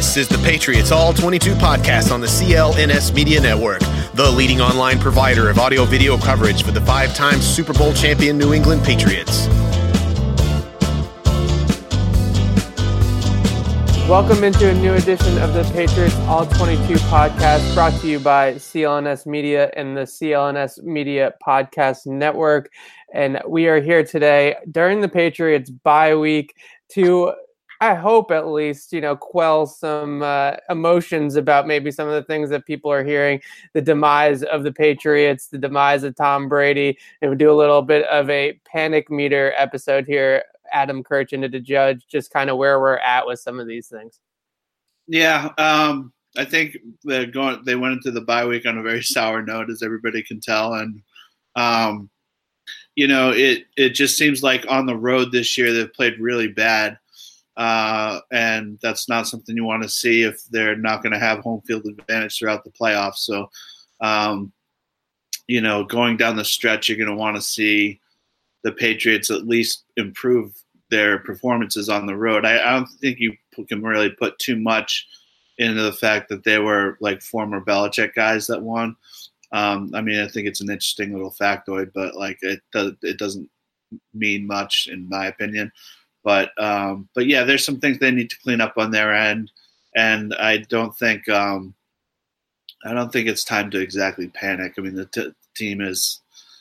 This is the Patriots All 22 podcast on the CLNS Media Network, the leading online provider of audio-video coverage for the five-time Super Bowl champion New England Patriots. Welcome into a new edition of the Patriots All 22 podcast, brought to you by CLNS Media and the CLNS Media Podcast Network. And we are here today during the Patriots bye week to, I hope at least, quell some emotions about maybe some of the things that people are hearing, the demise of the Patriots, the demise of Tom Brady, and we'll do a little bit of a panic meter episode here. Adam Kirchin to judge just kind of where we're at with some of these things. Yeah, I think they went into the bye week on a very sour note, as everybody can tell, and it just seems like on the road this year they've played really bad, and that's not something you want to see if they're not going to have home field advantage throughout the playoffs. So, going down the stretch, you're going to want to see the Patriots at least improve their performances on the road. I don't think you can really put too much into the fact that they were like former Belichick guys that won. I think it's an interesting little factoid, but it doesn't mean much in my opinion. But yeah, there's some things they need to clean up on their end, and I don't think it's time to exactly panic. I mean, the team is,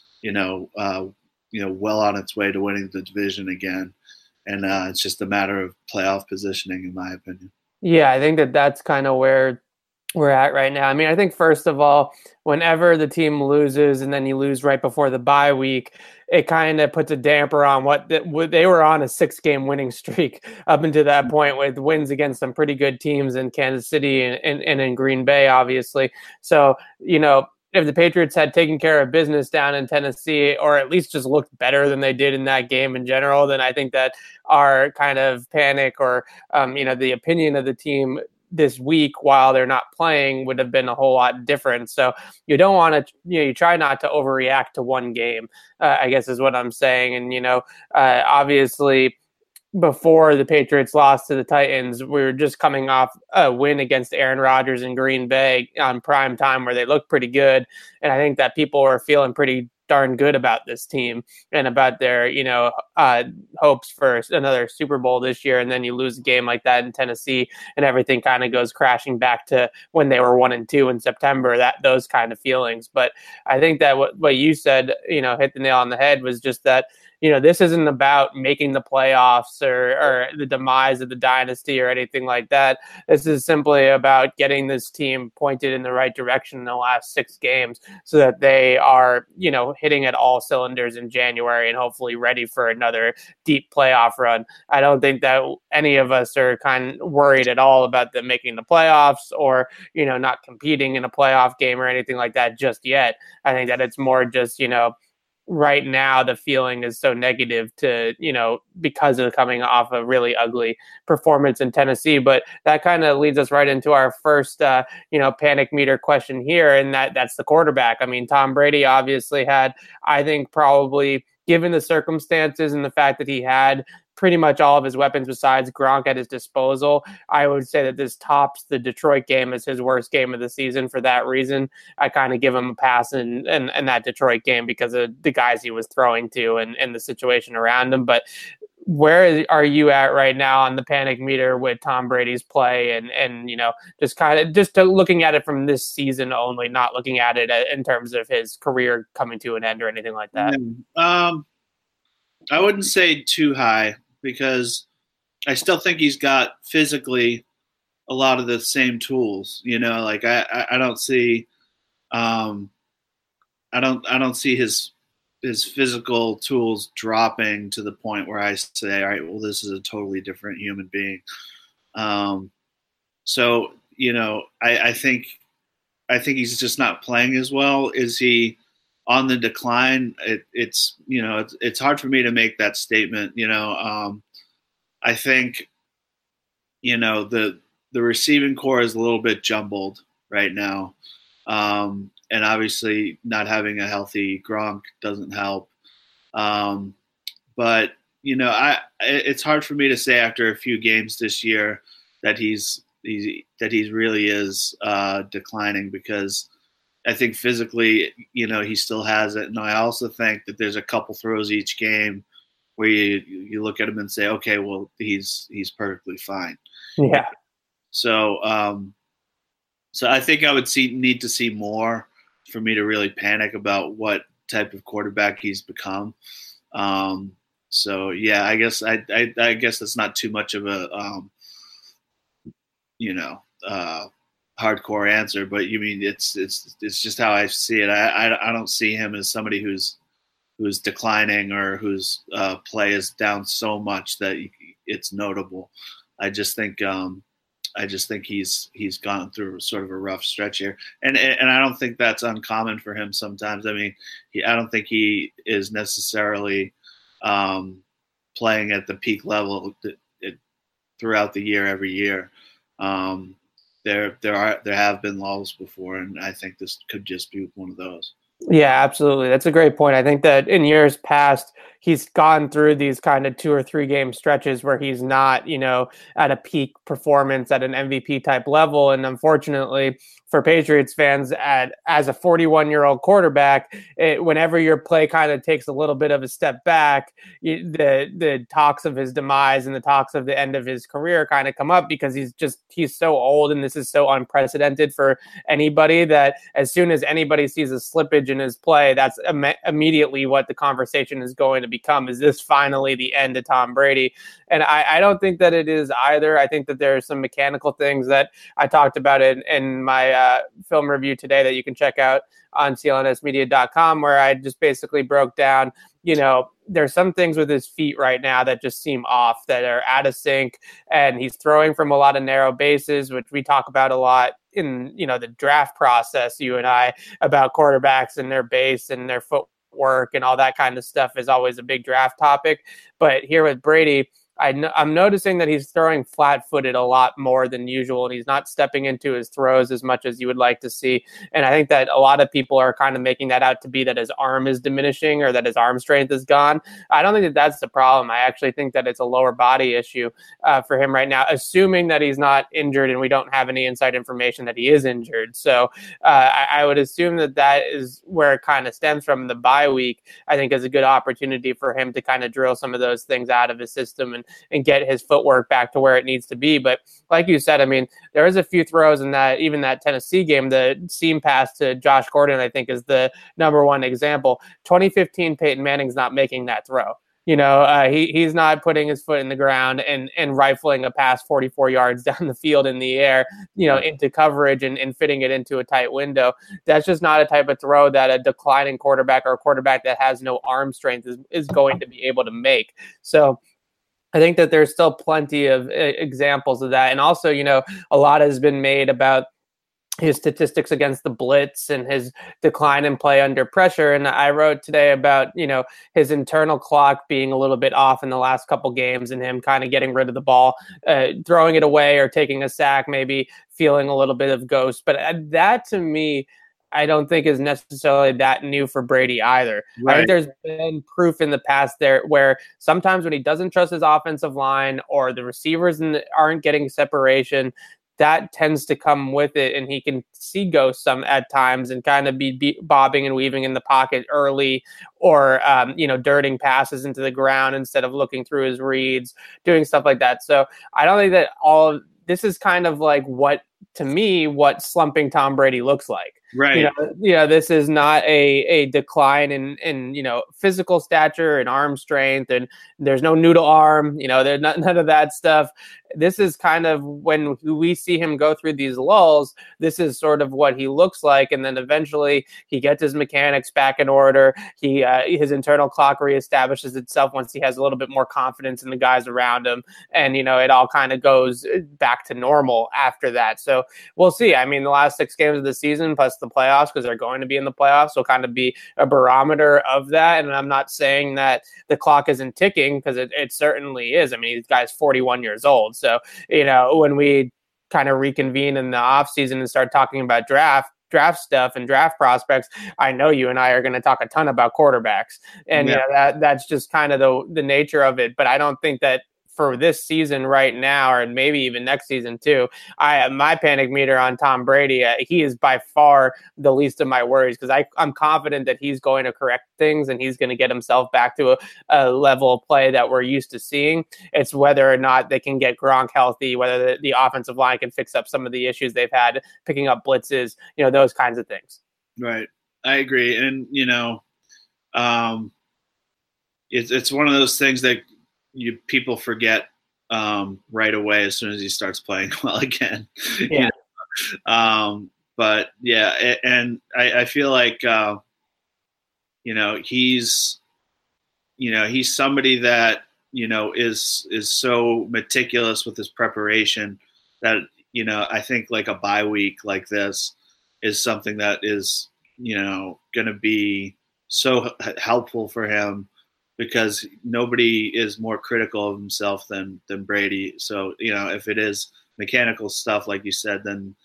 well on its way to winning the division again. And it's just a matter of playoff positioning, in my opinion. Yeah, I think that's kind of where we're at right now. I mean, I think first of all, whenever the team loses and then you lose right before the bye week, it kind of puts a damper on what they were on a 6-game winning streak up until that point with wins against some pretty good teams in Kansas City and in Green Bay, obviously. So, if the Patriots had taken care of business down in Tennessee, or at least just looked better than they did in that game in general, then I think that our kind of panic or, the opinion of the team this week while they're not playing would have been a whole lot different. So you don't want to, you try not to overreact to one game, I guess is what I'm saying. And, obviously, before the Patriots lost to the Titans, we were just coming off a win against Aaron Rodgers in Green Bay on prime time where they looked pretty good. And I think that people were feeling pretty darn good about this team and about their, hopes for another Super Bowl this year. And then you lose a game like that in Tennessee and everything kind of goes crashing back to when they were 1-2 in September, those kind of feelings. But I think that what you said, hit the nail on the head was just that, this isn't about making the playoffs or the demise of the dynasty or anything like that. This is simply about getting this team pointed in the right direction in the last 6 games so that they are, hitting at all cylinders in January and hopefully ready for another deep playoff run. I don't think that any of us are kind of worried at all about them making the playoffs or, not competing in a playoff game or anything like that just yet. I think that it's more just, right now the feeling is so negative to, because of coming off a really ugly performance in Tennessee. But that kind of leads us right into our first, panic meter question here. And that's the quarterback. I mean, Tom Brady obviously had, I think probably given the circumstances and the fact that he had pretty much all of his weapons besides Gronk at his disposal, I would say that this tops the Detroit game as his worst game of the season. For that reason, I kind of give him a pass in that Detroit game because of the guys he was throwing to and the situation around him. But where are you at right now on the panic meter with Tom Brady's play and just looking at it from this season only, not looking at it in terms of his career coming to an end or anything like that? I wouldn't say too high, because I still think he's got physically a lot of the same tools. I don't see, I don't see his physical tools dropping to the point where I say, all right, well, this is a totally different human being. So I think he's just not playing as well. Is he on the decline? It's hard for me to make that statement. I think, the receiving core is a little bit jumbled right now. And obviously not having a healthy Gronk doesn't help. But, it's hard for me to say after a few games this year that he's he really is declining, because I think physically, he still has it. And I also think that there's a couple throws each game where you look at him and say, okay, well, he's perfectly fine. Yeah. So I think I would need to see more for me to really panic about what type of quarterback he's become. So yeah, I guess that's not too much of a hardcore answer, but you mean it's just how I see it. I don't see him as somebody who's declining or whose play is down so much that it's notable. I just think he's gone through sort of a rough stretch here, and I don't think that's uncommon for him sometimes. I mean, I don't think he is necessarily playing at the peak level throughout the year every year. There have been lulls before, and I think this could just be one of those. Yeah, absolutely. That's a great point. I think that in years past, he's gone through these kind of 2 or 3 game stretches where he's not, at a peak performance at an MVP type level. And unfortunately for Patriots fans, as a 41-year-old quarterback, whenever your play kind of takes a little bit of a step back, the talks of his demise and the talks of the end of his career kind of come up, because he's so old, and this is so unprecedented for anybody, that as soon as anybody sees a slippage in his play, that's immediately what the conversation is going to become. Is this finally the end of Tom Brady? And I don't think that it is either. I think that there are some mechanical things that I talked about in my film review today that you can check out on clnsmedia.com, where I just basically broke down, there's some things with his feet right now that just seem off, that are out of sync, and he's throwing from a lot of narrow bases, which we talk about a lot in, the draft process, you and I, about quarterbacks and their base and their footwork and all that kind of stuff is always a big draft topic. But here with Brady, I'm noticing that he's throwing flat-footed a lot more than usual, and he's not stepping into his throws as much as you would like to see. And I think that a lot of people are kind of making that out to be that his arm is diminishing or that his arm strength is gone. I don't think that that's the problem. I actually think that it's a lower body issue for him right now, assuming that he's not injured, and we don't have any inside information that he is injured. So I would assume that is where it kind of stems from. The bye week, I think, is a good opportunity for him to kind of drill some of those things out of his system and get his footwork back to where it needs to be. But like you said, I mean, there is a few throws in that Tennessee game. The seam pass to Josh Gordon, I think, is the number one example. 2015 Peyton Manning's not making that throw. He's not putting his foot in the ground and rifling a pass 44 yards down the field in the air, into coverage and fitting it into a tight window. That's just not a type of throw that a declining quarterback or a quarterback that has no arm strength is going to be able to make. So I think that there's still plenty of examples of that. And also, a lot has been made about his statistics against the blitz and his decline in play under pressure. And I wrote today about, his internal clock being a little bit off in the last couple games, and him kind of getting rid of the ball, throwing it away or taking a sack, maybe feeling a little bit of ghost. But that, to me, I don't think is necessarily that new for Brady either. Right. I think there's been proof in the past there where sometimes when he doesn't trust his offensive line or the receivers aren't getting separation, that tends to come with it, and he can see ghosts some at times and kind of be bobbing and weaving in the pocket early, or dirting passes into the ground instead of looking through his reads, doing stuff like that. So I don't think that all of this is kind of like what slumping Tom Brady looks like. Right. This is not a decline in physical stature and arm strength, and there's no noodle arm, there's none of that stuff. This is kind of when we see him go through these lulls, this is sort of what he looks like. And then eventually he gets his mechanics back in order. His internal clock reestablishes itself once he has a little bit more confidence in the guys around him. And, it all kind of goes back to normal after that. So we'll see. I mean, the last 6 games of the season plus the playoffs, because they're going to be in the playoffs, will kind of be a barometer of that. And I'm not saying that the clock isn't ticking, because it certainly is. I mean, this guy's 41 years old. So, when we kind of reconvene in the offseason and start talking about draft stuff and draft prospects, I know you and I are going to talk a ton about quarterbacks. And that's just kind of the nature of it. But I don't think that for this season right now, or maybe even next season too, my panic meter on Tom Brady, he is by far the least of my worries, because I'm confident that he's going to correct things and he's going to get himself back to a level of play that we're used to seeing. It's whether or not they can get Gronk healthy, whether the offensive line can fix up some of the issues they've had picking up blitzes, those kinds of things. Right. I agree. And, it's one of those things that people forget right away as soon as he starts playing well again. Yeah. But yeah, and I feel like he's somebody that is so meticulous with his preparation that I think like a bye week like this is something that is going to be so helpful for him, because nobody is more critical of himself than Brady. So, if it is mechanical stuff, like you said, then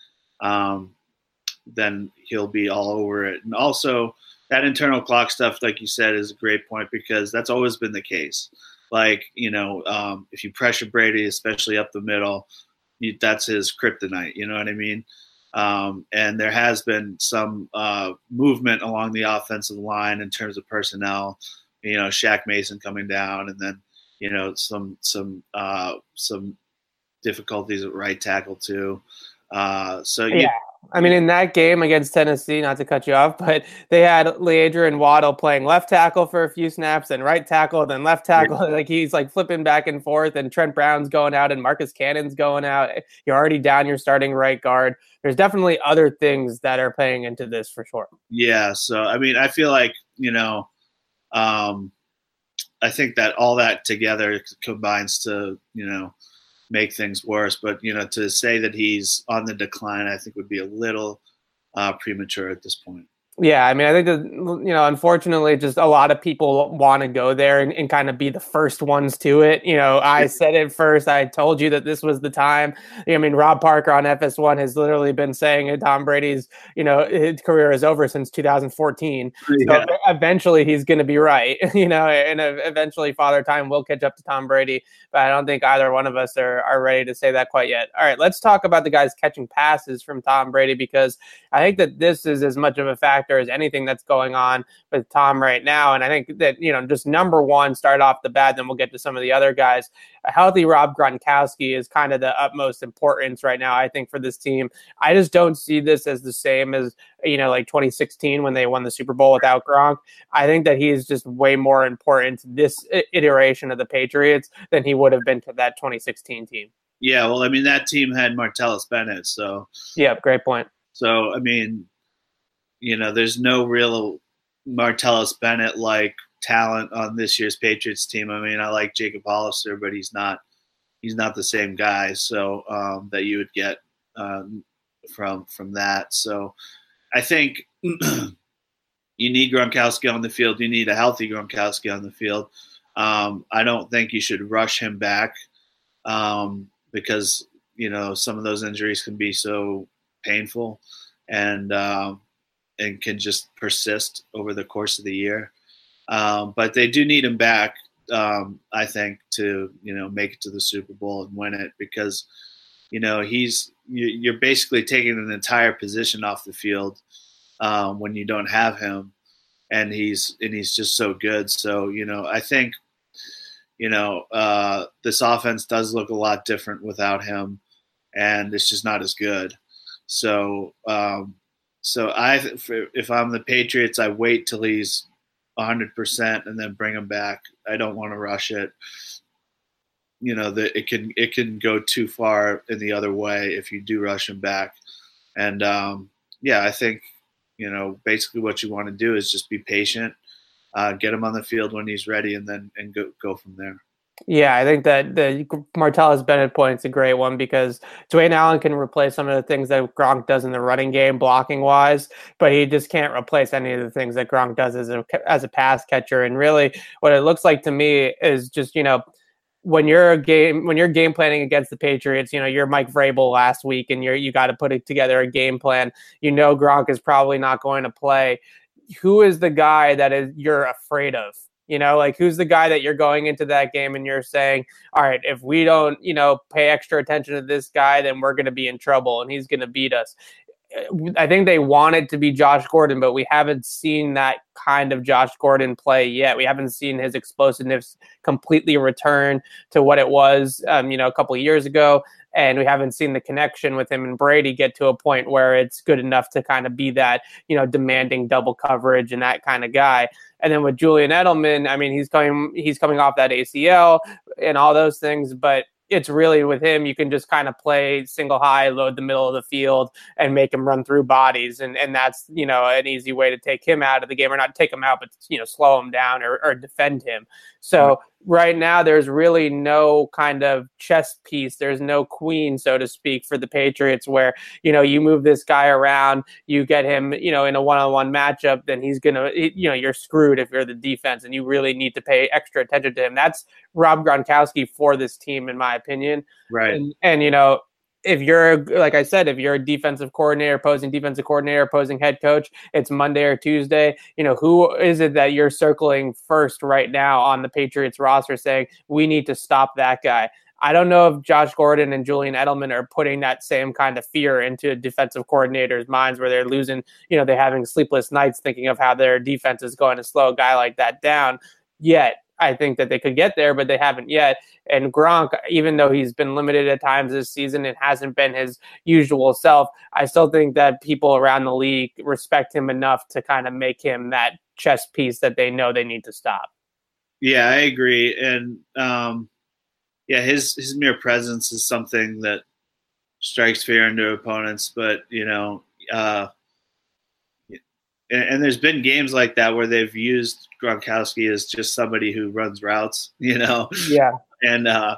he'll be all over it. And also that internal clock stuff, like you said, is a great point, because that's always been the case. Like, if you pressure Brady, especially up the middle, that's his kryptonite. You know what I mean? And there has been some movement along the offensive line in terms of personnel. Shaq Mason coming down, and then some difficulties at right tackle too. Yeah. I mean, in that game against Tennessee, not to cut you off, but they had Leandro Waddle playing left tackle for a few snaps, then right tackle, then left tackle. Like he's like flipping back and forth, and Trent Brown's going out and Marcus Cannon's going out. You're already down your starting right guard. There's definitely other things that are playing into this for sure. Yeah. So, I mean, I feel like, I think that all that together combines to, make things worse. But, to say that he's on the decline, I think would be a little premature at this point. Yeah, I mean, I think that, unfortunately, just a lot of people want to go there and kind of be the first ones to it. I said it first. I told you that this was the time. I mean, Rob Parker on FS1 has literally been saying that Tom Brady's, his career is over since 2014. Yeah. So eventually he's going to be right, and eventually Father Time will catch up to Tom Brady. But I don't think either one of us are ready to say that quite yet. All right, let's talk about the guys catching passes from Tom Brady, because I think that this is as much of a factor as anything that's going on with Tom right now. And I think that, just number one, start off the bat, then we'll get to some of the other guys. A healthy Rob Gronkowski is kind of the utmost importance right now, I think, for this team. I just don't see this as the same as, like 2016 when they won the Super Bowl without Gronk. I think that he's just way more important to this iteration of the Patriots than he would have been to that 2016 team. Yeah, well, I mean, that team had Martellus Bennett, so. Yeah, great point. So, I mean, there's no real Martellus Bennett-like talent on this year's Patriots team. I mean, I like Jacob Hollister, but he's not the same guy. So that you would get from that. So I think you need Gronkowski on the field. You need a healthy Gronkowski on the field. I don't think you should rush him back because some of those injuries can be so painful and can just persist over the course of the year. But they do need him back, I think, to, make it to the Super Bowl and win it, because, you're basically taking an entire position off the field when you don't have him, and he's just so good. So, I think, this offense does look a lot different without him, and it's just not as good. So, if I'm the Patriots, I wait till he's 100% and then bring him back. I don't want to rush it. That it can go too far in the other way if you do rush him back. And I think basically what you want to do is just be patient, get him on the field when he's ready, and go from there. Yeah, I think that the Martellus Bennett point's a great one, because Dwayne Allen can replace some of the things that Gronk does in the running game, blocking wise, but he just can't replace any of the things that Gronk does as a pass catcher. And really, what it looks like to me is just when you're game planning against the Patriots, you're Mike Vrabel last week, and you got to put together a game plan. Gronk is probably not going to play. Who is the guy that you're afraid of? Like who's the guy that you're going into that game and you're saying, all right, if we don't, pay extra attention to this guy, then we're going to be in trouble and he's going to beat us. I think they want it to be Josh Gordon, but we haven't seen that kind of Josh Gordon play yet. We haven't seen his explosiveness completely return to what it was, a couple of years ago. And we haven't seen the connection with him and Brady get to a point where it's good enough to kind of be that, demanding double coverage and that kind of guy. And then with Julian Edelman, I mean, he's coming off that ACL and all those things, but it's really with him, you can just kind of play single high, load the middle of the field and make him run through bodies. And that's, an easy way to take him out of the game, or not take him out, but, slow him down or defend him. So right now there's really no kind of chess piece. There's no queen, so to speak, for the Patriots where, you move this guy around, you get him, in a one-on-one matchup, then he's going to, you're screwed if you're the defense and you really need to pay extra attention to him. That's Rob Gronkowski for this team, in my opinion. Right. And if you're, like I said, if you're a defensive coordinator, opposing head coach, it's Monday or Tuesday, who is it that you're circling first right now on the Patriots roster saying, we need to stop that guy? I don't know if Josh Gordon and Julian Edelman are putting that same kind of fear into defensive coordinators' minds where they're losing, they're having sleepless nights thinking of how their defense is going to slow a guy like that down yet. I think that they could get there, but they haven't yet. And Gronk, even though he's been limited at times this season and hasn't been his usual self, I still think that people around the league respect him enough to kind of make him that chess piece that they know they need to stop. Yeah, I agree. And his mere presence is something that strikes fear into opponents. But, and there's been games like that where they've used Gronkowski as just somebody who runs routes, Yeah. And I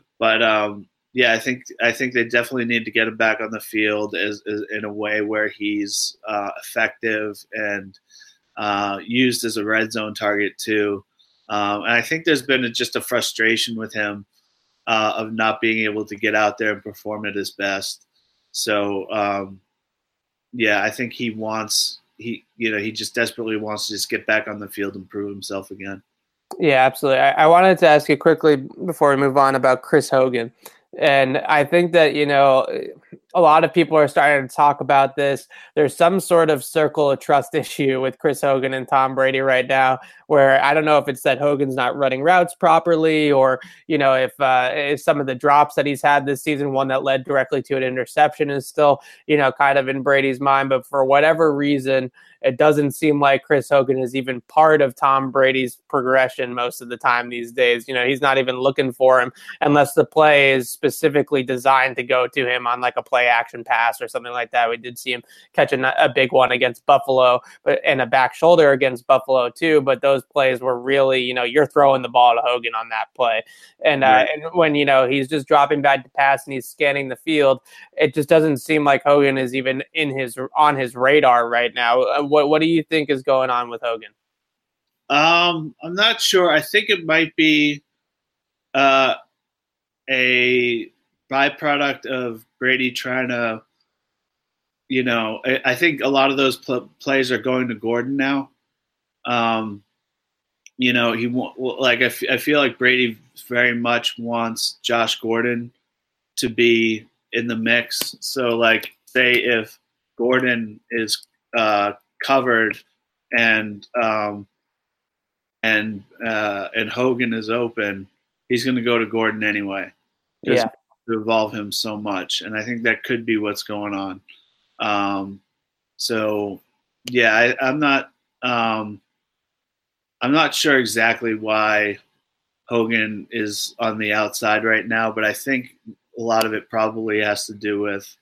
think they definitely need to get him back on the field as in a way where he's effective and used as a red zone target too. And I think there's been just a frustration with him of not being able to get out there and perform at his best. So I think he just desperately wants to just get back on the field and prove himself again. Yeah, absolutely. I wanted to ask you quickly before we move on about Chris Hogan. And I think that, a lot of people are starting to talk about this. There's some sort of circle of trust issue with Chris Hogan and Tom Brady right now, where I don't know if it's that Hogan's not running routes properly, or, if some of the drops that he's had this season, one that led directly to an interception, is still, kind of in Brady's mind. But for whatever reason, it doesn't seem like Chris Hogan is even part of Tom Brady's progression most of the time these days. He's not even looking for him unless the play is specifically designed to go to him on like a play action pass or something like that. We did see him catch a big one against Buffalo, and a back shoulder against Buffalo too. But those plays were really, you're throwing the ball to Hogan on that play. And and when, he's just dropping back to pass and he's scanning the field, it just doesn't seem like Hogan is even on his radar right now. What do you think is going on with Hogan? I'm not sure. I think it might be a byproduct of Brady trying to, I think a lot of those plays are going to Gordon now. I feel like Brady very much wants Josh Gordon to be in the mix. So like, say if Gordon is covered and Hogan is open, he's going to go to Gordon anyway. To involve him so much, and I think that could be what's going on. I'm not sure exactly why Hogan is on the outside right now, but I think a lot of it probably has to do with,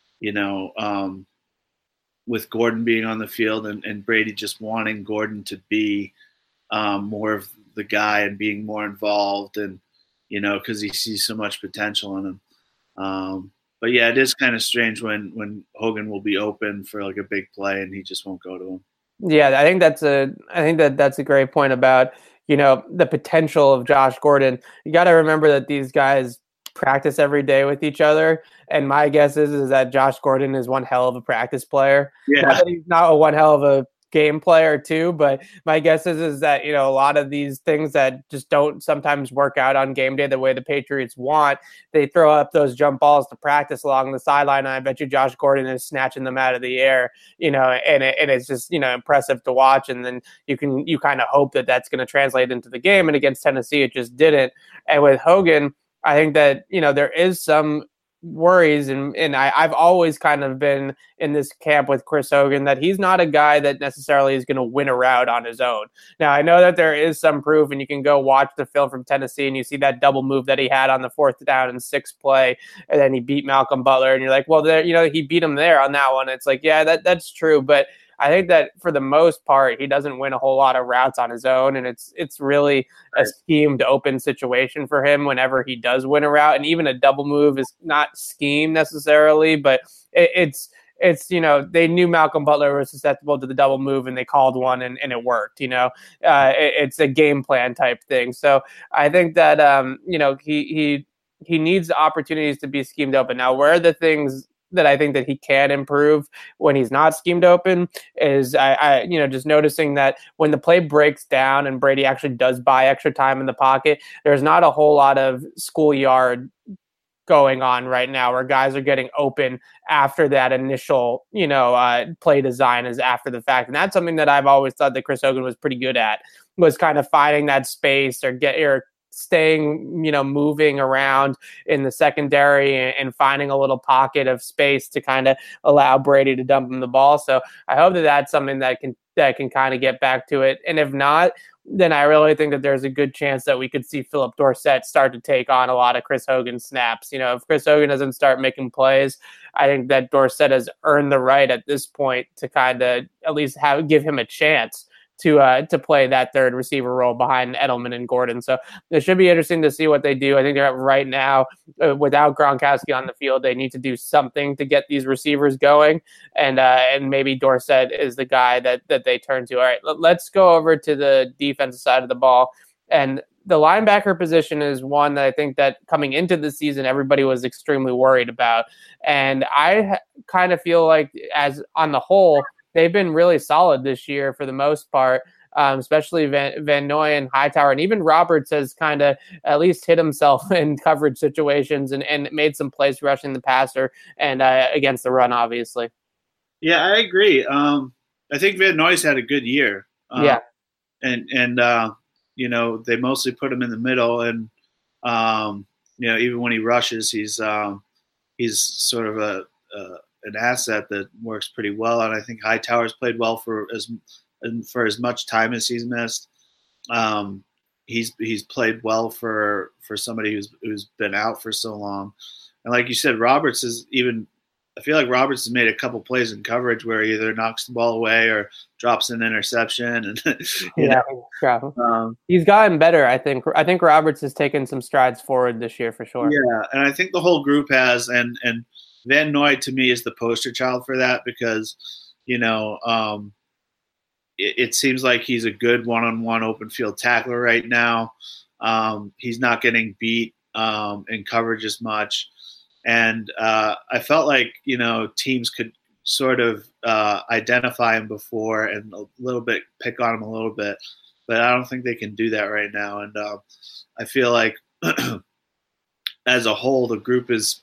with Gordon being on the field and Brady just wanting Gordon to be more of the guy and being more involved, and because he sees so much potential in him. But yeah, it is kind of strange when Hogan will be open for like a big play and he just won't go to him. Yeah, I think that's a great point about, the potential of Josh Gordon. You got to remember that these guys practice every day with each other. And my guess is that Josh Gordon is one hell of a practice player. Yeah. Not that he's not one hell of a game player too, but my guess is that, you know, a lot of these things that just don't sometimes work out on game day the way the Patriots want, they throw up those jump balls to practice along the sideline. And I bet you Josh Gordon is snatching them out of the air, you know, and it's just, you know, impressive to watch. And then you kind of hope that that's going to translate into the game. And against Tennessee, it just didn't. And with Hogan, I think that, you know, there is some worries, and I've always kind of been in this camp with Chris Hogan that he's not a guy that necessarily is going to win a route on his own. Now, I know that there is some proof, and you can go watch the film from Tennessee and you see that double move that he had on the 4th down and 6th play, and then he beat Malcolm Butler, and you're like, well, there, you know, he beat him there on that one. It's like, yeah, that's true, but I think that for the most part, he doesn't win a whole lot of routes on his own, and it's really a schemed open situation for him whenever he does win a route. And even a double move is not scheme necessarily, but it's you know, they knew Malcolm Butler was susceptible to the double move, and they called one, and it worked. You know, it's a game plan type thing. So I think that you know, he needs the opportunities to be schemed open. Now, where are the things that I think that he can improve when he's not schemed open is I you know, just noticing that when the play breaks down and Brady actually does buy extra time in the pocket, there's not a whole lot of schoolyard going on right now where guys are getting open after that initial, you know, play design is after the fact. And that's something that I've always thought that Chris Hogan was pretty good at, was kind of finding that space or staying, you know, moving around in the secondary and finding a little pocket of space to kind of allow Brady to dump him the ball. So I hope that that's something that can kind of get back to it. And if not, then I really think that there's a good chance that we could see Philip Dorsett start to take on a lot of Chris Hogan snaps. You know, if Chris Hogan doesn't start making plays, I think that Dorsett has earned the right at this point to kind of at least give him a chance to play that third receiver role behind Edelman and Gordon. So it should be interesting to see what they do. I think they're right now, without Gronkowski on the field, they need to do something to get these receivers going. And maybe Dorsett is the guy that they turn to. All right, let's go over to the defensive side of the ball. And the linebacker position is one that I think that coming into the season, everybody was extremely worried about. And I kind of feel like, as on the whole, they've been really solid this year for the most part, especially Van Noy and Hightower. And even Roberts has kind of at least hit himself in coverage situations and made some plays rushing the passer and against the run, obviously. Yeah, I agree. I think Van Noy's had a good year. Yeah. And you know, they mostly put him in the middle. And, you know, even when he rushes, he's sort of an asset that works pretty well. And I think Hightower's played well for as much time as he's missed. He's played well for somebody who's been out for so long. And like you said, I feel like Roberts has made a couple plays in coverage where he either knocks the ball away or drops an interception. And he's gotten better. I think Roberts has taken some strides forward this year for sure. Yeah, and I think the whole group has. And Van Noy to me is the poster child for that because, you know, it seems like he's a good one-on-one open field tackler right now. He's not getting beat in coverage as much. And I felt like, you know, teams could sort of identify him before and a little bit pick on him a little bit, but I don't think they can do that right now. And I feel like as a whole, the group is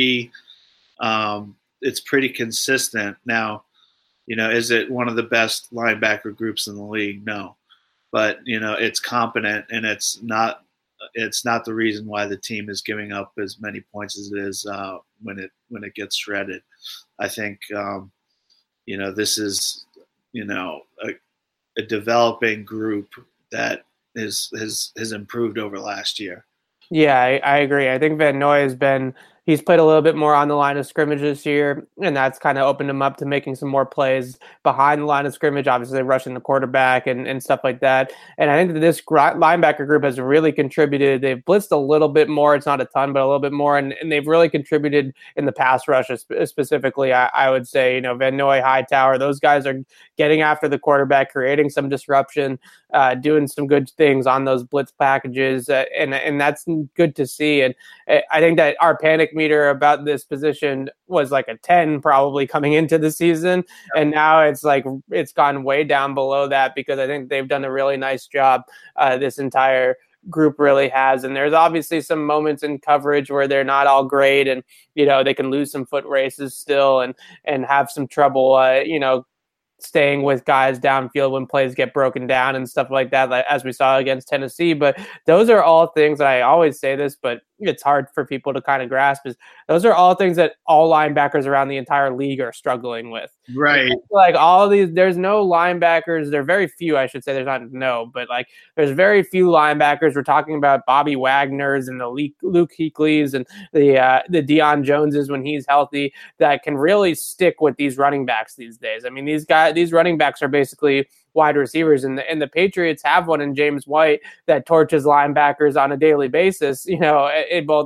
it's pretty consistent. Now, you know, is it one of the best linebacker groups in the league? No, but you know, it's competent, and it's not the reason why the team is giving up as many points as it is when it gets shredded. I think you know, this is, you know, a developing group that has improved over last year. Yeah, I agree. I think Van Noy he's played a little bit more on the line of scrimmage this year, and that's kind of opened him up to making some more plays behind the line of scrimmage, obviously rushing the quarterback and stuff like that. And I think that this linebacker group has really contributed. They've blitzed a little bit more. It's not a ton, but a little bit more. And they've really contributed in the pass rush specifically. I would say, you know, Van Noy, Hightower, those guys are getting after the quarterback, creating some disruption. doing some good things on those blitz packages, and that's good to see. And I think that our panic meter about this position was like a 10 probably coming into the season, and now it's gone way down below that because I think they've done a really nice job. This entire group really has, and there's obviously some moments in coverage where they're not all great, and they can lose some foot races still and have some trouble staying with guys downfield when plays get broken down and stuff like that, as we saw against Tennessee. But those are all things that I always say this, but it's hard for people to kind of grasp, is those are all things that all linebackers around the entire league are struggling with. Right. Like all these, there's no linebackers. There are very few, I should say. There's not no, but like there's very few linebackers. We're talking about Bobby Wagner's and the Luke Kuechlys and the Deion Joneses when he's healthy that can really stick with these running backs these days. I mean, these running backs are basically wide receivers, and the Patriots have one in James White that torches linebackers on a daily basis. In both.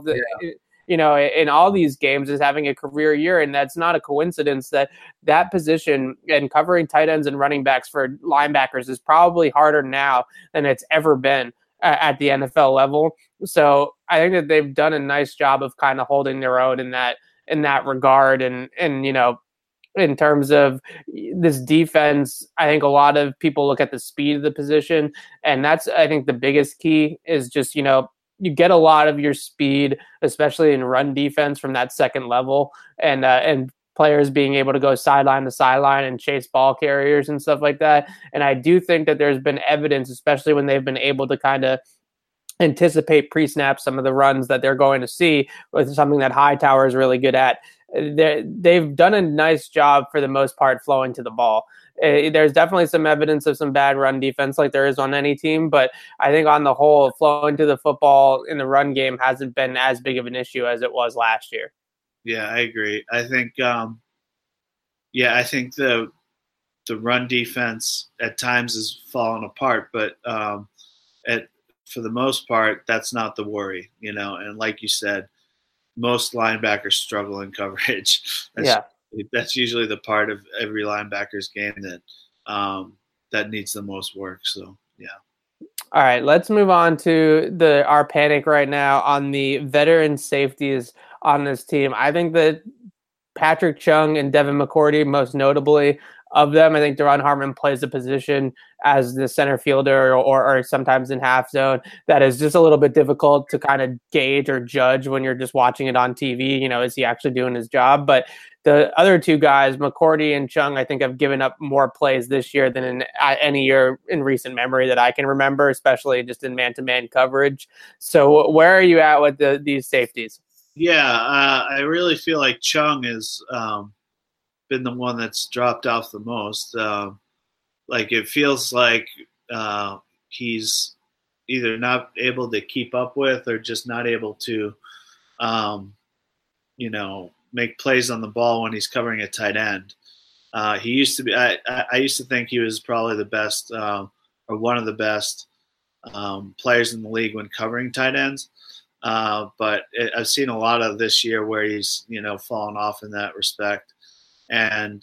In all these games is having a career year, and that's not a coincidence that position and covering tight ends and running backs for linebackers is probably harder now than it's ever been at the NFL level. So I think that they've done a nice job of kind of holding their own in that regard. And in terms of this defense, I think a lot of people look at the speed of the position, and that's, I think, the biggest key is just, you get a lot of your speed, especially in run defense, from that second level, and players being able to go sideline to sideline and chase ball carriers and stuff like that. And I do think that there's been evidence, especially when they've been able to kind of anticipate pre-snap some of the runs that they're going to see, with something that Hightower is really good at. They've done a nice job for the most part flowing to the ball. There's definitely some evidence of some bad run defense like there is on any team, but I think on the whole, flowing to the football in the run game hasn't been as big of an issue as it was last year. Yeah, I agree. I think, I think the run defense at times has fallen apart, but for the most part, that's not the worry, and like you said, most linebackers struggle in coverage. That's usually the part of every linebacker's game that needs the most work. So, yeah. All right, let's move on to our panic right now on the veteran safeties on this team. I think that Patrick Chung and Devin McCourty, most notably, of them, I think Duron Harmon plays a position as the center fielder or sometimes in half zone that is just a little bit difficult to kind of gauge or judge when you're just watching it on TV. Is he actually doing his job? But the other two guys, McCourty and Chung, I think have given up more plays this year than in any year in recent memory that I can remember, especially just in man-to-man coverage. So where are you at with these safeties? Yeah, I really feel like Chung has been the one that's dropped off the most. Like it feels like he's either not able to keep up with or just not able to, make plays on the ball when he's covering a tight end. He used to be. I used to think he was probably the best or one of the best players in the league when covering tight ends. But I've seen a lot of this year where he's fallen off in that respect. And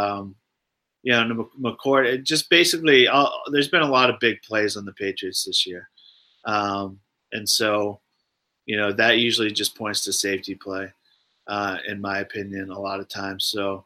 McCourty, just basically, there's been a lot of big plays on the Patriots this year, and so that usually just points to safety play, in my opinion, a lot of times. So,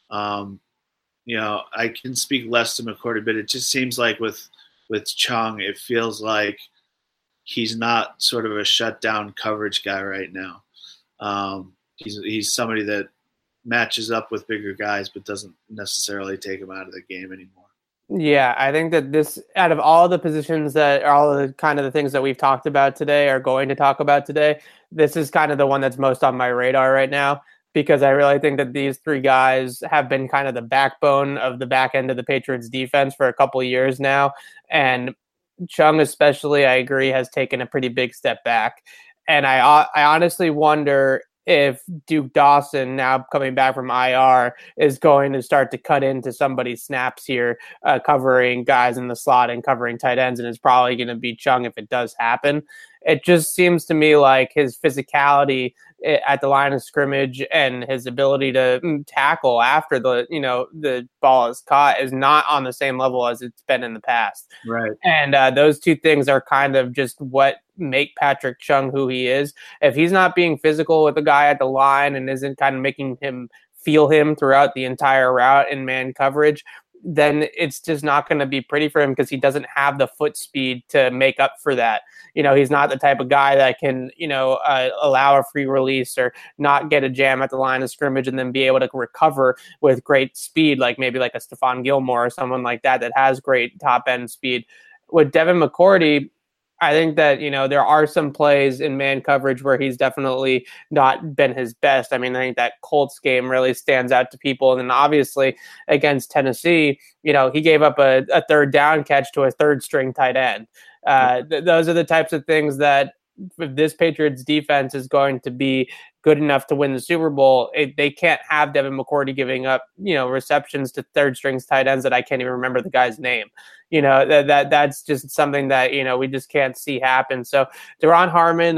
I can speak less to McCourty, but it just seems like with Chung, it feels like he's not sort of a shutdown coverage guy right now. He's somebody that matches up with bigger guys, but doesn't necessarily take them out of the game anymore. Yeah, I think that this, out of all the positions that are all the kind of the things that we've talked about today, are going to talk about today, this is kind of the one that's most on my radar right now, because I really think that these three guys have been kind of the backbone of the back end of the Patriots defense for a couple of years now. And Chung especially, I agree, has taken a pretty big step back. And I honestly wonder if Duke Dawson, now coming back from IR, is going to start to cut into somebody's snaps here, covering guys in the slot and covering tight ends, and it's probably going to be Chung if it does happen. It just seems to me like his physicality at the line of scrimmage and his ability to tackle after the ball is caught is not on the same level as it's been in the past. Right. And those two things are kind of just what make Patrick Chung who he is. If he's not being physical with the guy at the line and isn't kind of making him feel him throughout the entire route in man coverage, then it's just not going to be pretty for him because he doesn't have the foot speed to make up for that. He's not the type of guy that can, allow a free release or not get a jam at the line of scrimmage and then be able to recover with great speed, like maybe like a Stephon Gilmore or someone like that has great top end speed. With Devin McCourty, I think that, there are some plays in man coverage where he's definitely not been his best. I mean, I think that Colts game really stands out to people. And then obviously against Tennessee, he gave up a third down catch to a third string tight end. Those are the types of things that if this Patriots defense is going to be good enough to win the Super Bowl, they can't have Devin McCourty giving up, receptions to third strings tight ends that I can't even remember the guy's name. That's just something that, we just can't see happen. So Duron Harmon,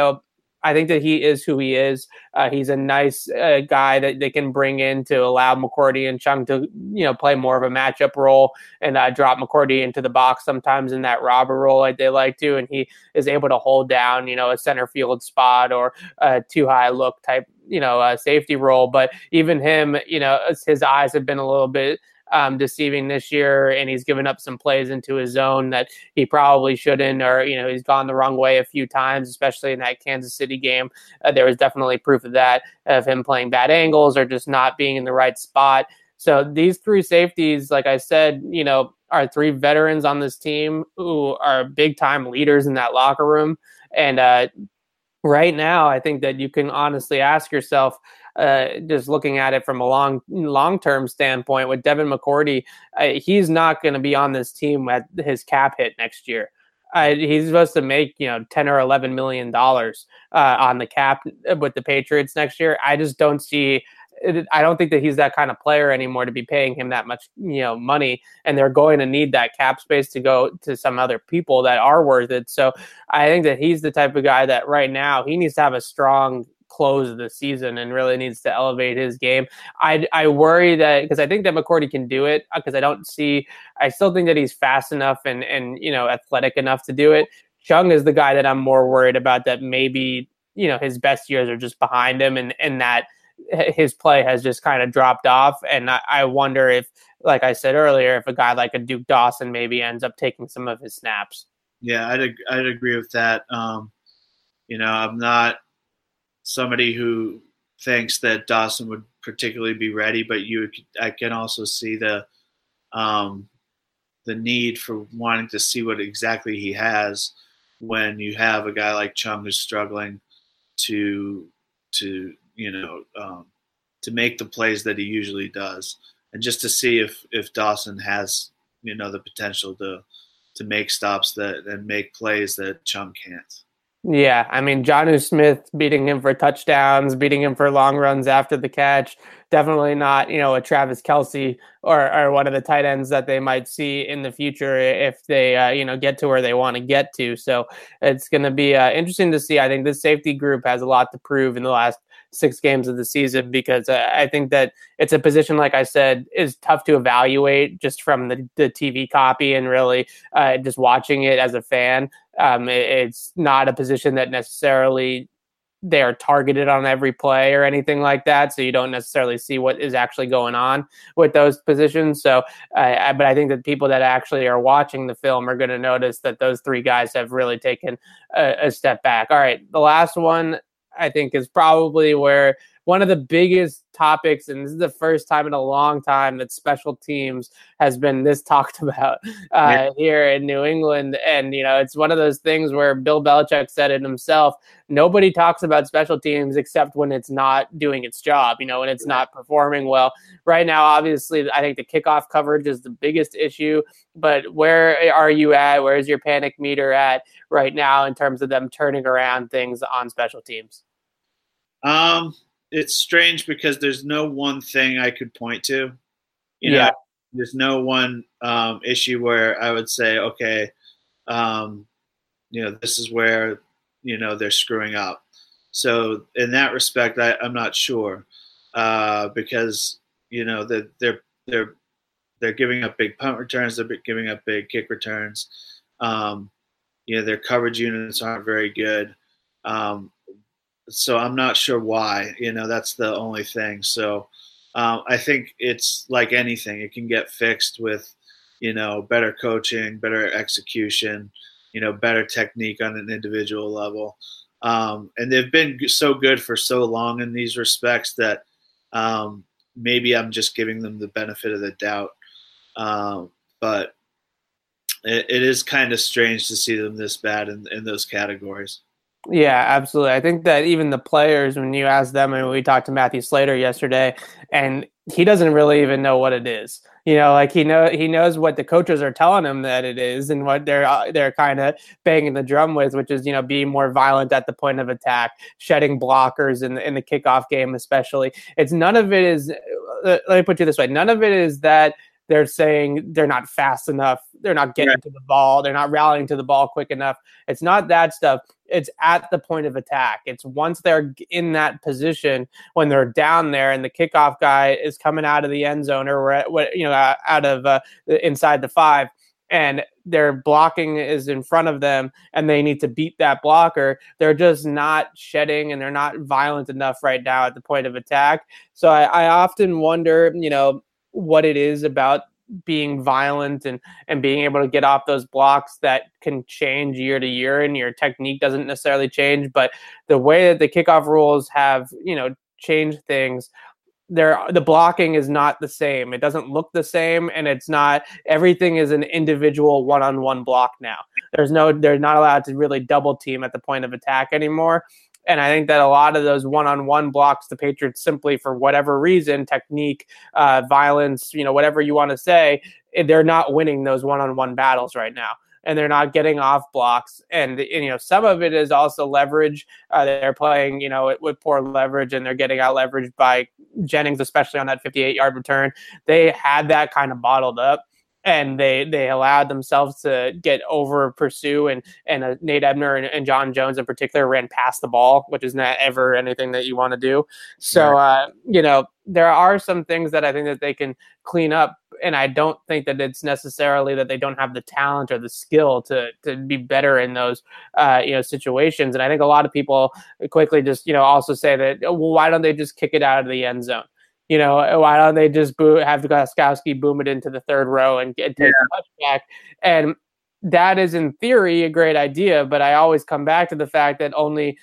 I think that he is who he is. He's a nice guy that they can bring in to allow McCourty and Chung to, play more of a matchup role and drop McCourty into the box sometimes in that robber role like they like to. And he is able to hold down, a center field spot or a too high look type, safety role. But even him, his eyes have been a little bit deceiving this year, and he's given up some plays into his zone that he probably shouldn't, or he's gone the wrong way a few times, especially in that Kansas City game. There was definitely proof of that, of him playing bad angles or just not being in the right spot. So these three safeties, like I said, are three veterans on this team who are big time leaders in that locker room. And right now, I think that you can honestly ask yourself, just looking at it from a long-term standpoint with Devin McCourty, he's not going to be on this team at his cap hit next year. He's supposed to make, $10 or $11 million on the cap with the Patriots next year. I just don't see it. I don't think that he's that kind of player anymore to be paying him that much, money, and they're going to need that cap space to go to some other people that are worth it. So I think that he's the type of guy that right now he needs to have a strong close of the season and really needs to elevate his game. I worry that, because I think that McCourty can do it, because I still think that he's fast enough and athletic enough to do it. Chung is the guy that I'm more worried about, that maybe, his best years are just behind him and that his play has just kind of dropped off. And I wonder if, like I said earlier, if a guy like a Duke Dawson maybe ends up taking some of his snaps. Yeah, I'd agree with that. I'm not somebody who thinks that Dawson would particularly be ready, but I can also see the need for wanting to see what exactly he has when you have a guy like Chung who's struggling to make the plays that he usually does, and just to see if Dawson has the potential to make stops and make plays that Chung can't. Yeah, I mean, Jonnu Smith beating him for touchdowns, beating him for long runs after the catch. Definitely not, a Travis Kelce or one of the tight ends that they might see in the future if they, get to where they want to get to. So it's going to be interesting to see. I think this safety group has a lot to prove in the last 6 games of the season, because I think that it's a position, like I said, is tough to evaluate just from the TV copy and really just watching it as a fan. It's not a position that necessarily they are targeted on every play or anything like that. So you don't necessarily see what is actually going on with those positions. So, but I think that people that actually are watching the film are going to notice that those 3 guys have really taken a step back. All right. The last one, I think, is probably where one of the biggest topics, and this is the first time in a long time that special teams has been this talked about here in New England. And, it's one of those things where Bill Belichick said it himself. Nobody talks about special teams except when it's not doing its job, when it's not performing well. Right now, obviously, I think the kickoff coverage is the biggest issue. But where are you at? Where's your panic meter at right now in terms of them turning around things on special teams? It's strange because there's no one thing I could point to. There's no one issue where I would say, okay, this is where, they're screwing up. So in that respect, I'm not sure because that they're giving up big punt returns, they're giving up big kick returns. Their coverage units aren't very good. So I'm not sure why. That's the only thing. So I think it's like anything; it can get fixed with better coaching, better execution, better technique on an individual level. And they've been so good for so long in these respects that maybe I'm just giving them the benefit of the doubt. But it is kind of strange to see them this bad in those categories. Yeah, absolutely. I think that even the players, when you ask them, and we talked to Matthew Slater yesterday, and he doesn't really even know what it is. He knows what the coaches are telling him that it is, and what they're kind of banging the drum with, which is being more violent at the point of attack, shedding blockers in the kickoff game, especially. It's none of it is. Let me put you this way: none of it is that they're saying they're not fast enough, they're not getting to the ball, they're not rallying to the ball quick enough. It's not that stuff. It's at the point of attack. It's once they're in that position, when they're down there and the kickoff guy is coming out of the end zone or out of inside the 5, and their blocking is in front of them and they need to beat that blocker. They're just not shedding and they're not violent enough right now at the point of attack. So I often wonder, what it is about being violent and being able to get off those blocks that can change year to year, and your technique doesn't necessarily change, but the way that the kickoff rules have, changed things, the blocking is not the same. It doesn't look the same, and it's not, everything is an individual one-on-one block now. They're not allowed to really double team at the point of attack anymore. And I think that a lot of those one-on-one blocks, the Patriots simply, for whatever reason, technique, violence, whatever you want to say, they're not winning those one-on-one battles right now. And they're not getting off blocks. And some of it is also leverage. They're playing, with poor leverage, and they're getting out leveraged by Jennings, especially on that 58-yard return. They had that kind of bottled up, and they allowed themselves to get over pursue, and Nate Ebner and John Jones in particular ran past the ball, which is not ever anything that you want to do. So, there are some things that I think that they can clean up, and I don't think that it's necessarily that they don't have the talent or the skill to be better in those, situations. And I think a lot of people quickly just, also say that, well, why don't they just kick it out of the end zone? Why don't they just have Gostkowski boom it into the third row and take a touchback? And that is, in theory, a great idea, but I always come back to the fact that only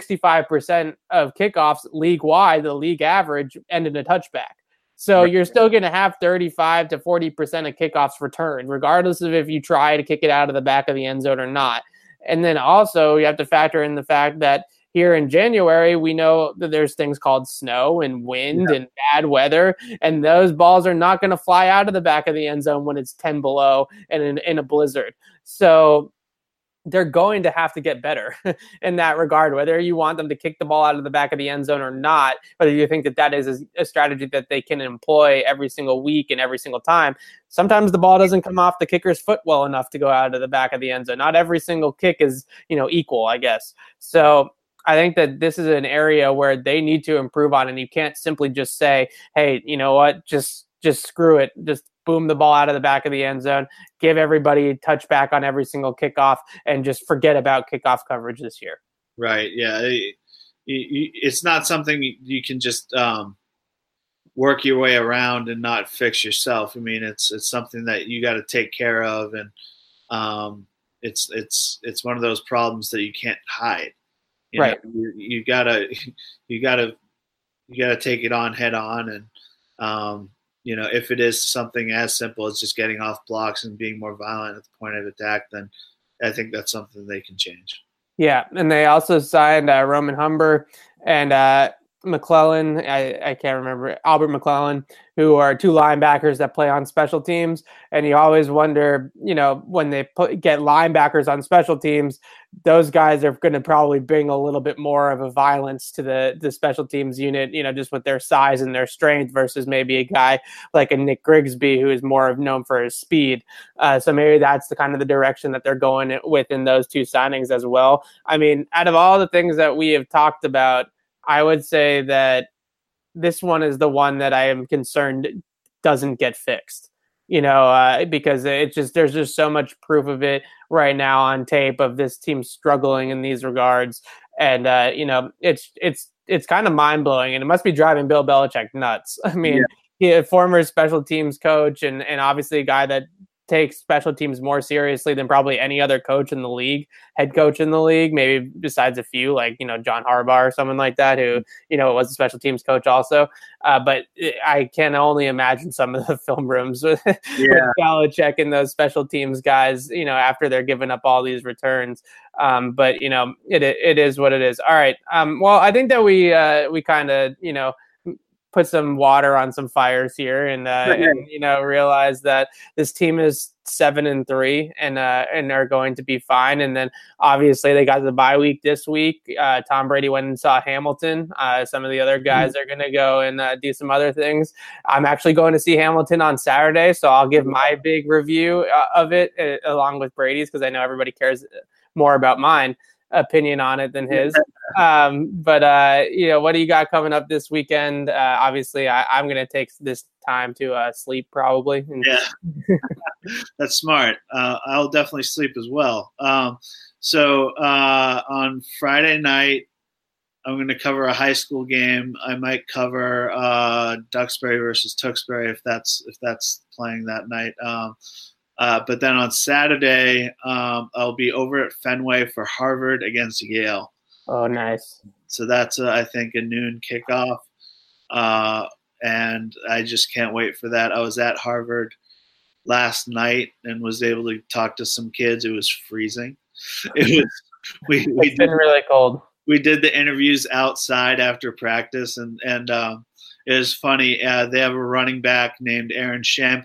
65% of kickoffs league-wide, the league average, end in a touchback. So you're still going to have 35 to 40% of kickoffs returned, regardless of if you try to kick it out of the back of the end zone or not. And then also you have to factor in the fact that here in January, we know that there's things called snow and wind and bad weather, and those balls are not going to fly out of the back of the end zone when it's 10 below and in a blizzard. So they're going to have to get better in that regard, whether you want them to kick the ball out of the back of the end zone or not, whether you think that is a strategy that they can employ every single week and every single time. Sometimes the ball doesn't come off the kicker's foot well enough to go out of the back of the end zone. Not every single kick is, equal, I guess. So I think that this is an area where they need to improve on, and you can't simply just say, hey, you know what, just screw it. Just boom the ball out of the back of the end zone, give everybody a touchback on every single kickoff, and just forget about kickoff coverage this year. Right, yeah. It's not something you can just work your way around and not fix yourself. I mean, it's something that you got to take care of, and it's one of those problems that you can't hide. You gotta take it on head on, and if it is something as simple as just getting off blocks and being more violent at the point of attack, then I think that's something they can change. Yeah, and they also signed Roman Humber, and McClellan, I can't remember, Albert McClellan, who are two linebackers that play on special teams. And you always wonder, when they get linebackers on special teams, those guys are going to probably bring a little bit more of a violence to the special teams unit, just with their size and their strength versus maybe a guy like a Nick Grigsby, who is more known for his speed. So maybe that's the kind of the direction that they're going with in those two signings as well. I mean, out of all the things that we have talked about, I would say that this one is the one that I am concerned doesn't get fixed, because there's just so much proof of it right now on tape of this team struggling in these regards. And, it's kind of mind blowing, and it must be driving Bill Belichick nuts. I mean, he a former special teams coach and obviously a guy that takes special teams more seriously than probably any other coach in the league, head coach in the league, maybe besides a few like, John Harbaugh or someone like that, who, was a special teams coach also. But I can only imagine some of the film rooms with Belichick and those special teams guys, after they're giving up all these returns. But, it is what it is. All right. Well, I think that we kind of, put some water on some fires here and realize that this team is 7-3 and are going to be fine. And then obviously they got the bye week this week. Tom Brady went and saw Hamilton. Some of the other guys are going to go and do some other things. I'm actually going to see Hamilton on Saturday, so I'll give my big review of it along with Brady's, because I know everybody cares more about mine opinion on it than his. But what do you got coming up this weekend? Obviously I'm going to take this time to sleep probably. That's smart. I'll definitely sleep as well. So on Friday night, I'm going to cover a high school game. I might cover Duxbury versus Tewksbury if that's playing that night. But then on Saturday, I'll be over at Fenway for Harvard against Yale. Oh, nice. So that's, I think, a noon kickoff. And I just can't wait for that. I was at Harvard last night and was able to talk to some kids. It was freezing. It's been really cold. We did the interviews outside after practice, and it was funny. They have a running back named Aaron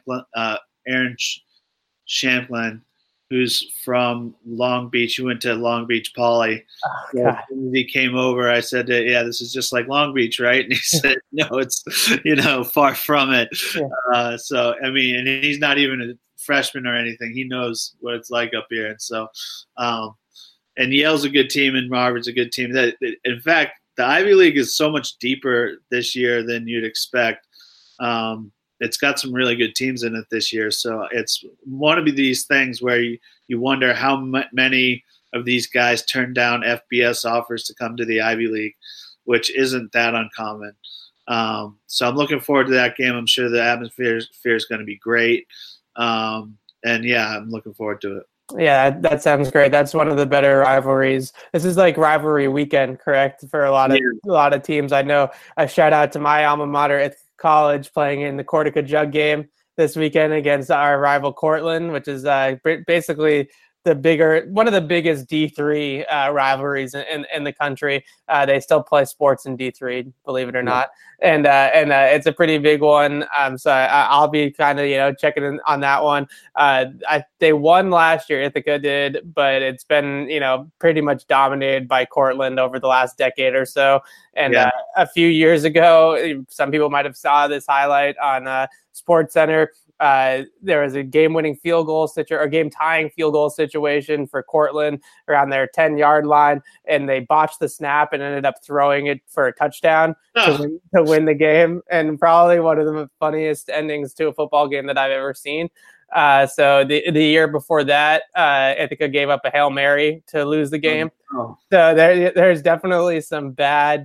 Champlin, who's from Long Beach. He went to Long Beach Poly. Oh, he came over. I said, this is just like Long Beach, right? And he said, no, it's, far from it. Yeah. So, I mean, and he's not even a freshman or anything. He knows what it's like up here. And so, and Yale's a good team and Harvard's a good team. In fact, the Ivy League is so much deeper this year than you'd expect. It's got some really good teams in it this year. So it's one of these things where you wonder how many of these guys turn down FBS offers to come to the Ivy League, which isn't that uncommon. So I'm looking forward to that game. I'm sure the atmosphere is going to be great. And I'm looking forward to it. Yeah, that sounds great. That's one of the better rivalries. This is like rivalry weekend, correct? For a lot of teams. I know a shout out to my alma mater at College playing in the Cortica Jug game this weekend against our rival Cortland, which is basically one of the biggest D3 rivalries in the country. They still play sports in D3, believe it or not, and it's a pretty big one. So I'll be kind of checking in on that one. They won last year, Ithaca did, but it's been pretty much dominated by Cortland over the last decade or so. And a few years ago, some people might have saw this highlight on Sports Center. There was a game-winning field goal or game-tying field goal situation for Cortland around their 10-yard line, and they botched the snap and ended up throwing it for a touchdown to win the game. And probably one of the funniest endings to a football game that I've ever seen. So the year before that, Ithaca gave up a Hail Mary to lose the game. So there's definitely some bad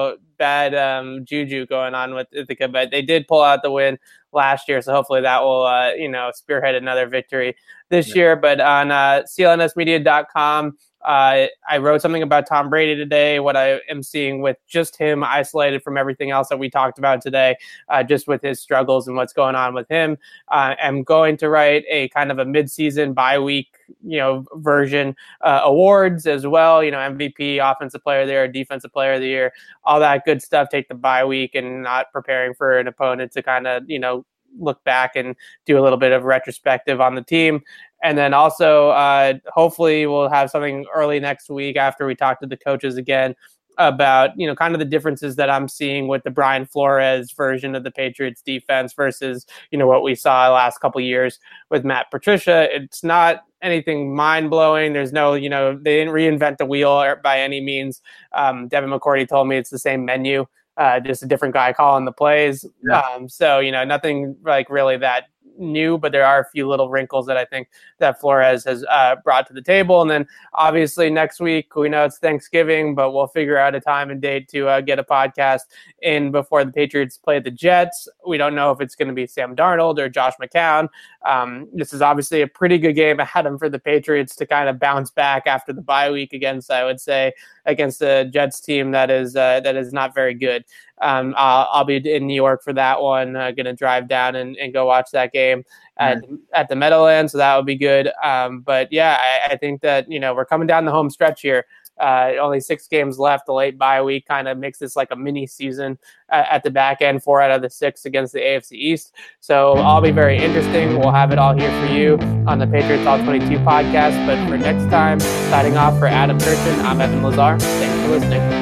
juju going on with Ithaca, but they did pull out the win last year. So hopefully that will, spearhead another victory this year. But on clnsmedia.com, I wrote something about Tom Brady today, what I am seeing with just him isolated from everything else that we talked about today, just with his struggles and what's going on with him. I'm going to write a kind of a mid-season bye week, version awards as well, MVP, offensive player of the year, defensive player of the year, all that good stuff. Take the bye week and not preparing for an opponent to kind of, look back and do a little bit of retrospective on the team. And then also, hopefully we'll have something early next week after we talk to the coaches again about, kind of the differences that I'm seeing with the Brian Flores version of the Patriots defense versus, what we saw the last couple of years with Matt Patricia. It's not anything mind-blowing. There's no, they didn't reinvent the wheel by any means. Devin McCourty told me it's the same menu, just a different guy calling the plays. Yeah. So, nothing like really that new, but there are a few little wrinkles that I think that Flores has brought to the table. And then obviously next week, we know it's Thanksgiving, but we'll figure out a time and date to get a podcast in before the Patriots play the Jets. We don't know if it's going to be Sam Darnold or Josh McCown. This is obviously a pretty good game ahead of them for the Patriots to kind of bounce back after the bye week against the Jets team that is not very good. I'll be in New York for that one. Going to drive down and go watch that game at the Meadowlands, so that would be good. But yeah, I think that we're coming down the home stretch here. Only 6 games left. The late bye week kind of makes this like a mini season at the back end, 4 out of the 6 against the AFC East. So all be very interesting. We'll have it all here for you on the Patriots All 22 podcast. But for next time, signing off for Adam Kirchen, I'm Evan Lazar. Thanks for listening.